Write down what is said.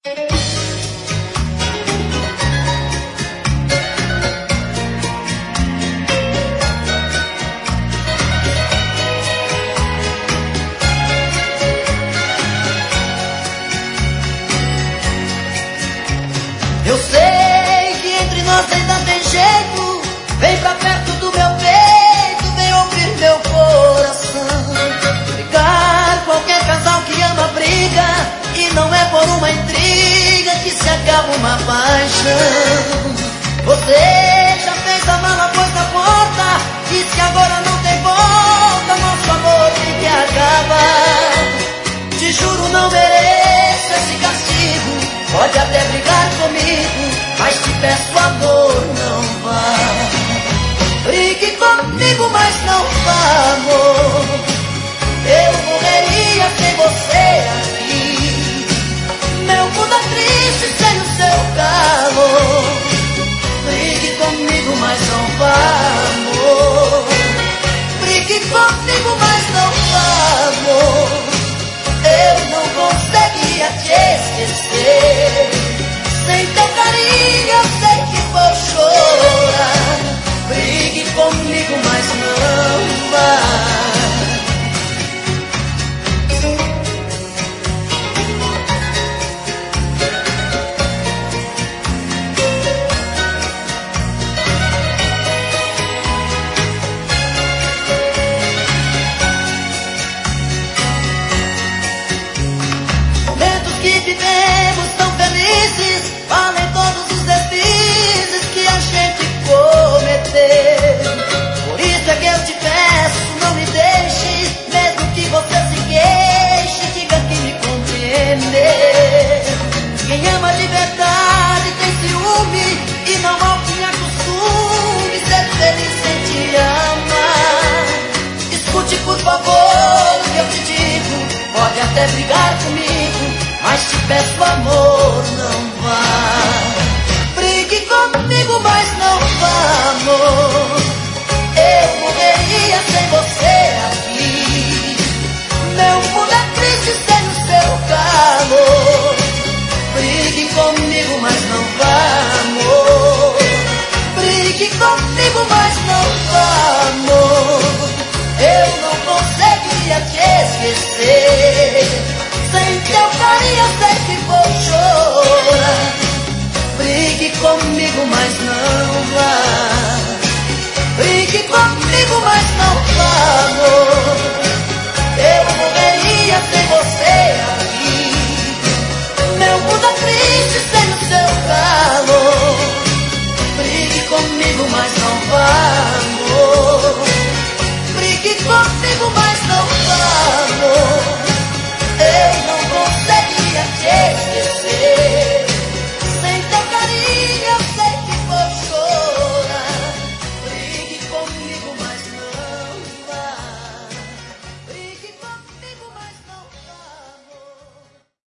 Eu sei que entre nós ainda tem jeito. Vem pra perto do meu peito, vem ouvir meu coração. Brigar, qualquer casal que ama briga, e não é por uma intriga que se acaba uma paixão. Você já fez a mala, pôs na porta, diz que agora não tem volta, nosso amor tem que acabar. Te juro, não mereço esse castigo. Pode até brigar comigo, mas te peço, amor, não vá. Brigue comigo, mas não vá, amor. Eu morreria sem você aqui. Meu mundo é triste sem o seu calor. Brigue comigo, mas não vá, amor. Brigue comigo, mas não vá, amor. Eu não conseguia te esquecer. Sem teu carinho eu sei que vou chorar. Brigue comigo, mas não vá. Vivemos tão felizes, valem todos os deslizes que a gente cometeu. Por isso é que eu te peço, não me deixe, mesmo que você se queixe, diga que me compreendeu. Quem ama de verdade tem ciúme, e não há que acostume ser feliz sem te amar. Escute por favor o que eu te digo, pode até brigar comigo, mas te peço, amor, não vá. Brigue comigo, mas não vá, amor. Eu morreria sem você aqui. Meu mundo é triste sem o seu calor. Brigue comigo, mas não vá, amor. Brigue comigo, mas não vá, amor. Eu não conseguiria te esquecer. Sem teu carinho eu sei que vou chorar. Brigue comigo, mas não